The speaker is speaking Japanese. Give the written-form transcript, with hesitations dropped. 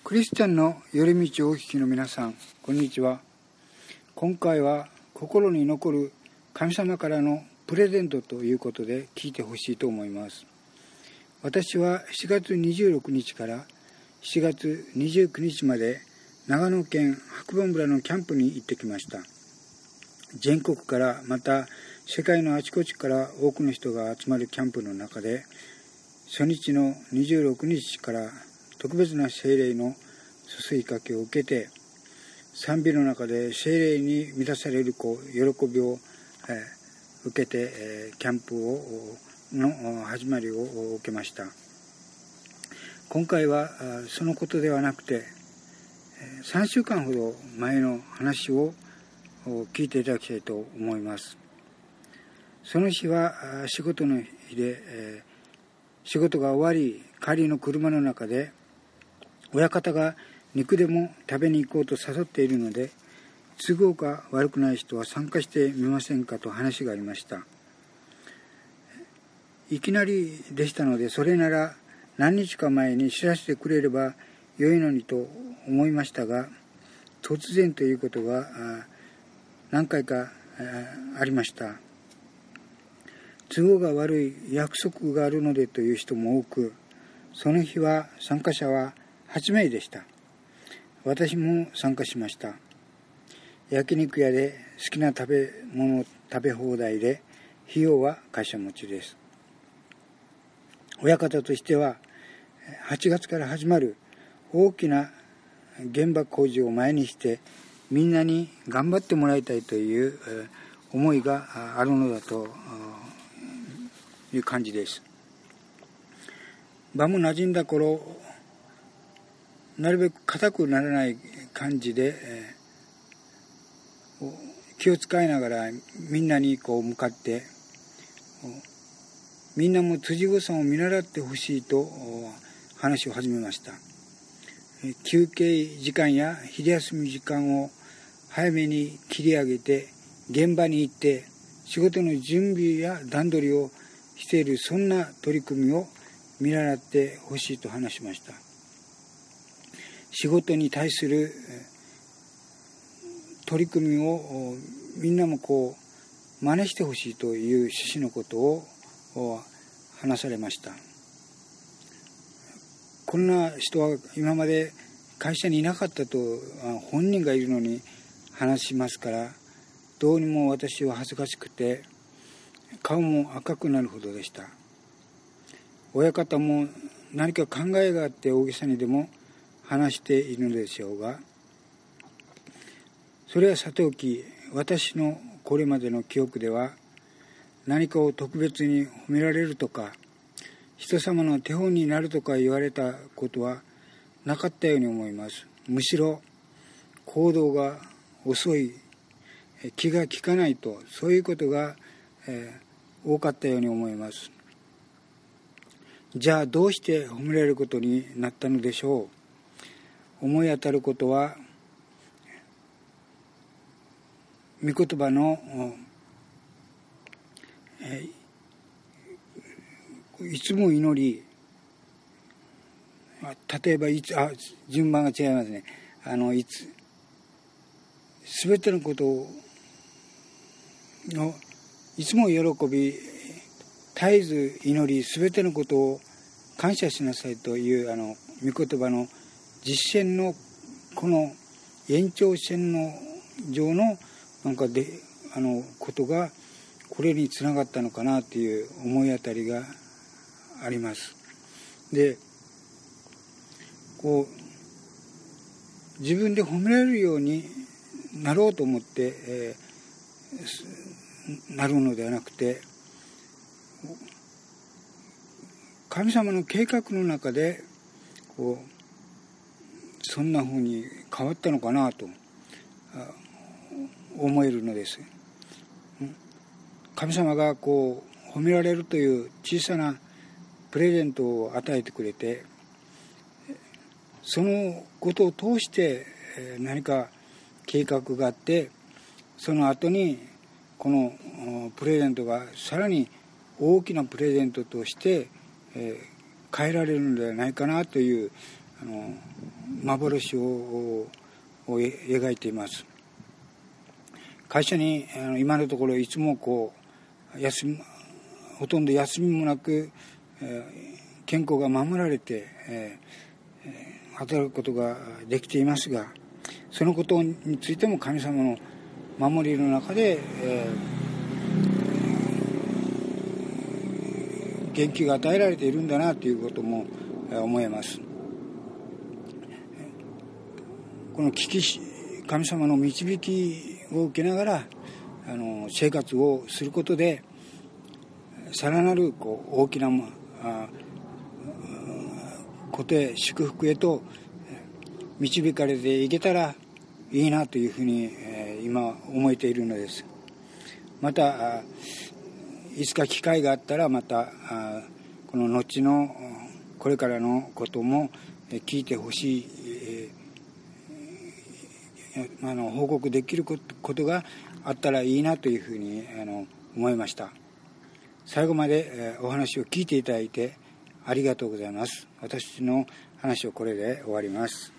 クリスチャンの寄り道をお聞きの皆さん、こんにちは。今回は心に残る神様からのプレゼントということで聞いてほしいと思います。私は7月26日から7月29日まで長野県白馬村のキャンプに行ってきました。全国からまた世界のあちこちから多くの人が集まるキャンプの中で、初日の26日から特別な聖霊の注ぎかけを受けて、賛美の中で聖霊に満たされる喜びを受けて、キャンプの始まりを受けました。今回はそのことではなくて、3週間ほど前の話を聞いていただきたいと思います。その日は仕事の日で、仕事が終わり帰りの車の中で、親方が肉でも食べに行こうと誘っているので、都合が悪くない人は参加してみませんかと話がありました。いきなりでしたので、それなら何日か前に知らせてくれれば良いのにと思いましたが、突然ということが何回かありました。都合が悪い約束があるのでという人も多く、その日は参加者は8名でした。私も参加しました。焼肉屋で好きな食べ物食べ放題で、費用は会社持ちです。親方としては8月から始まる大きな原爆工事を前にして、みんなに頑張ってもらいたいという思いがあるのだという感じです。場も馴染んだ頃、なるべく硬くならない感じで、気を使いながらみんなに向かって、みんなも辻子さんを見習ってほしいと話を始めました。休憩時間や昼休み時間を早めに切り上げて、現場に行って仕事の準備や段取りをしている、そんな取り組みを見習ってほしいと話しました。仕事に対する取り組みをみんなも真似してほしいという趣旨のことを話されました。こんな人は今まで会社にいなかったと本人がいるのに話しますから、どうにも私は恥ずかしくて顔も赤くなるほどでした。親方も何か考えがあって大げさにでも話しているのでしょうが、それはさておき、私のこれまでの記憶では、何かを特別に褒められるとか、人様の手本になるとか言われたことはなかったように思います。むしろ行動が遅い、気が利かないと、そういうことが、多かったように思います。じゃあどうして褒められることになったのでしょう。思い当たることは、御言葉のいつも祈り、例えば順番が違いますね。すべてのことのいつも喜び、絶えず祈り、すべてのことを感謝しなさいという御言葉の実践のこの延長線の上のことがこれにつながったのかなという思い当たりがあります。で、自分で褒められるようになろうと思って、なるのではなくて、神様の計画の中でそんな風に変わったのかなと思えるのです。神様が褒められるという小さなプレゼントを与えてくれて、そのことを通して何か計画があって、その後にこのプレゼントがさらに大きなプレゼントとして変えられるのではないかなという幻を描いています。会社に今のところいつもほとんど休みもなく、健康が守られて、働くことができていますが、そのことについても神様の守りの中で、元気が与えられているんだなということも思えます。この神様の導きを受けながら生活をすることで、さらなる大きなことへ、祝福へと導かれていけたらいいなというふうに今思えているのです。またいつか機会があったら、またこの後のこれからのことも聞いてほしい、報告できることがあったらいいなというふうに思いました。最後までお話を聞いていただいてありがとうございます。私の話をこれで終わります。